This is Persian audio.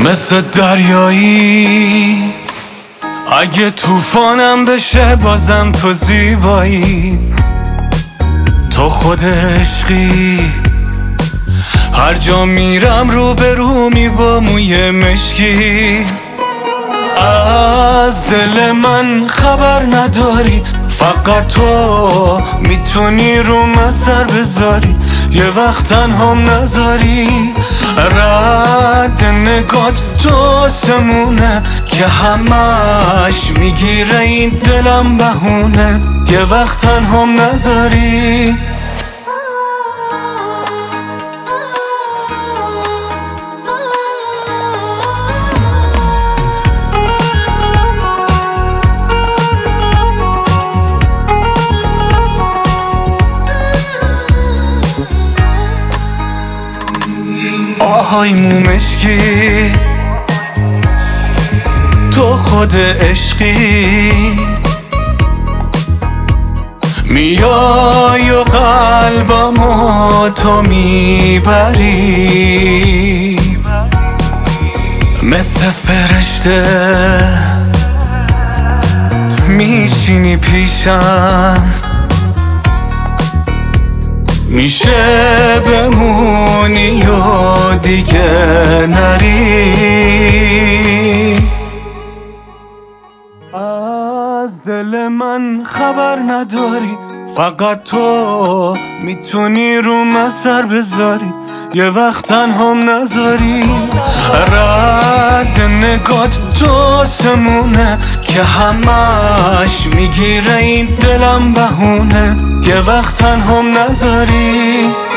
مثل دریایی اگه طوفانم بشه بازم تو زیبایی، تو خود عشقی، هر جا میرم رو به رومی با موی مشکی. از دل من خبر نداری، فقط تو میتونی رو من سر بذاری، یه وقت تنهام نذاری. رد نگات تو سمونه که همش میگیره این دلم بهونه، یه وقت تنهام نذاری. آهای مومشکی، تو خود عشقی، میای و قلبمو تو میبری، مثل فرشته میشینی پیشم، میشه بمونی و دیگه نری. از دل من خبر نداری، فقط تو میتونی رو من سر بذاری، یه وقت تنهام نذاری. رد نگات تو سمونه که همش میگیره این دلم بهونه، یه وقت تنهام نذاری.